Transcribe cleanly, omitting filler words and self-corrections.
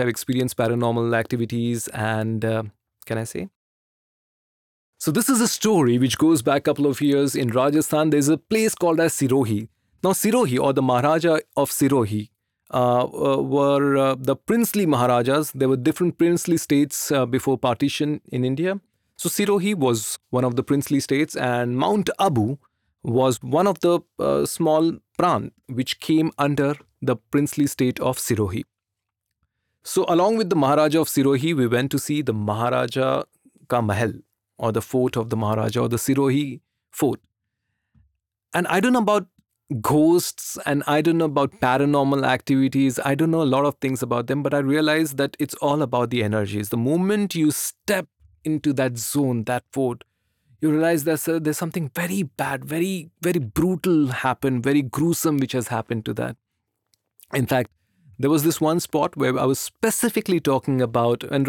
have experienced paranormal activities and, can I say? So this is a story which goes back a couple of years in Rajasthan. There's a place called as Sirohi. Now Sirohi, or the Maharaja of Sirohi, were the princely Maharajas. There were different princely states before partition in India. So Sirohi was one of the princely states, and Mount Abu was one of the small prant which came under the princely state of Sirohi. So along with the Maharaja of Sirohi, we went to see the Maharaja Ka Mahal, or the fort of the Maharaja, or the Sirohi fort. And I don't know about ghosts, and I don't know about paranormal activities. I don't know a lot of things about them, but I realized that it's all about the energies. The moment you step into that zone, that fort, you realize there's something very bad, very, very brutal happened, very gruesome which has happened to that. In fact, there was this one spot where I was specifically talking about, and